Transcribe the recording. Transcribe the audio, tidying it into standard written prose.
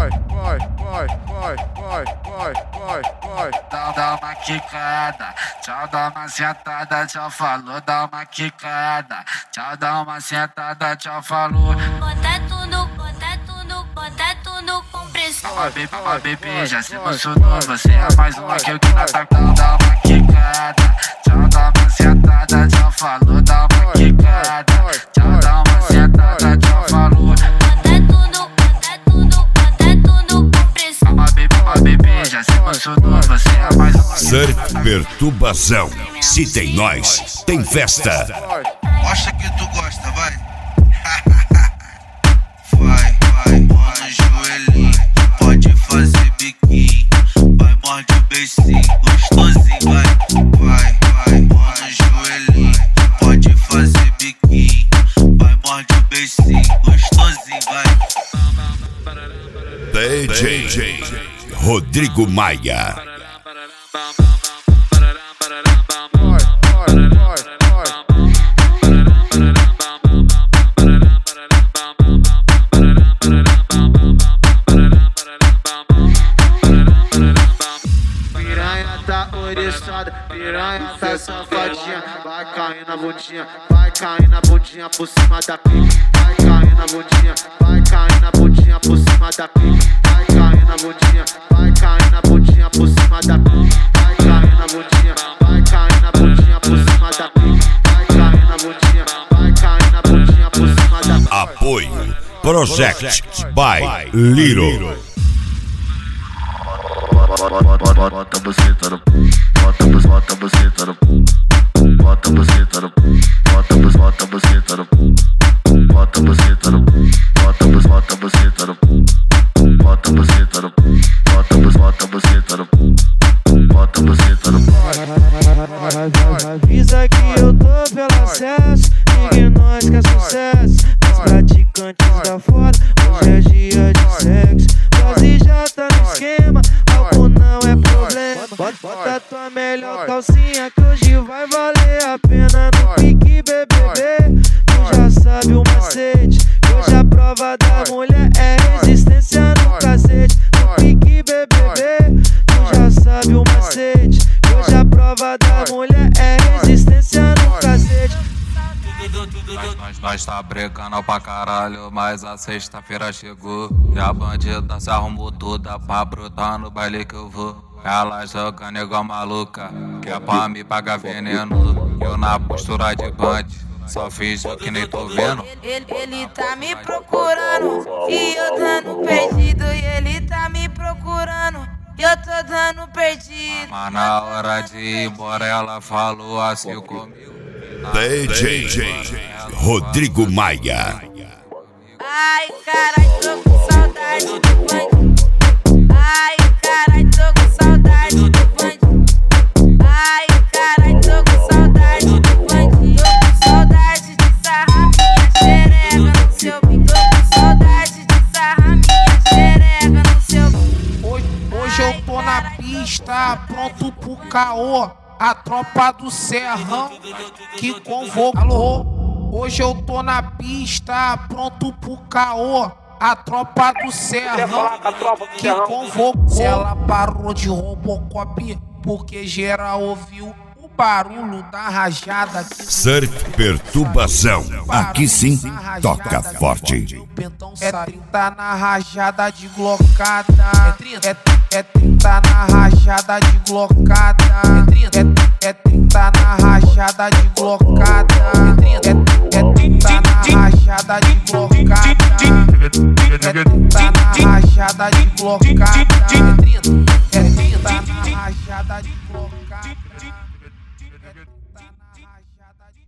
Dá uma quicada, tchau, dá uma sentada, tchau, falou, dá uma quicada, tchau, dá uma sentada, tchau, falou. Bota tudo com pressão. Ó, bebê, já se emocionou, você é mais uma que eu que na tacão. Dá uma quicada, tchau, dá uma sentada, tchau, falou, dá uma quicada, tchau, dá uma sentada, tchau, falou. Ó, bebê, já se emocionou, você é mais uma. Surf Perturbação. Se tem nós, tem festa. Mostra que tu gosta, vai. Vai, mano, joelhinho. Pode fazer biquinho. Vai, morde o beicinho, gostosinho, vai, mano, joelhinho. Pode fazer biquinho. Vai, morde o beicinho, gostosinho, vai. DJ Rodrigo Maia. Piranha tá oriçada, piranha tá safadinha. Vai cair na bundinha, vai cair na bundinha por cima da pica. Vai cair na bundinha, vai cair na bundinha por cima da pica. Vai cair na bundinha, vai cair na bundinha por cima da pica. Vai cair na bundinha, vai cair na bundinha por cima da pica. Vai cair na bundinha, vai cair na bundinha por cima da pica. Apoio Project by Little. Bota a buceta no, bota a buceta no, bota a buceta no, bota a buceta no, bota a buceta no, bota a buceta no, bota a buceta no, bota a buceta no, bota a buceta no. Avisa que eu tô pelo acesso, ninguém nós quer sucesso. Os praticantes da foda, hoje é dia de sexo. Quase já tá no esquema, álcool não é problema. Bota tua melhor calcinha que hoje vai valer a pena. No pique BBB, tu já sabe o macete. Hoje a prova da mulher é resistência no cacete. No pique BBB, tu já sabe o macete. Hoje a prova da mulher é resistência no cacete. Nós tá brecando pra caralho, mas a sexta-feira chegou. E a bandida se arrumou toda pra brotar no baile que eu vou. Ela jogando igual maluca, que é pra me pagar veneno. Eu na postura de band, só fiz o que nem tô vendo. Ele tá me procurando e eu dando perdido. E ele tá me procurando e eu tô dando perdido. Mas na hora de ir embora ela falou assim comigo. DJ Rodrigo Maia. Ai, carai, tô com saudade do bandido. Ai, carai, tô com saudade do bandido. Ai, carai, tô com saudade do bandido. Tô com saudade de sarrar minha xereca no seu bico. Tô com saudade de sarrar minha xereca no seu bico. Hoje eu tô na pista, pronto pro caô. A tropa do Serrão que convocou. Hoje eu tô na pista, pronto pro caô. A tropa do Serrão que convocou. Se ela parou de Robocop, porque geral ouviu o barulho da rajada. Surf Perturbação. Aqui sim, toca forte. É 30 na rajada de glocada. É 30 na rajada de glocada. É 30 na rajada de glocada. É 30 na rajada de glocada. É 30 na rajada de glocada.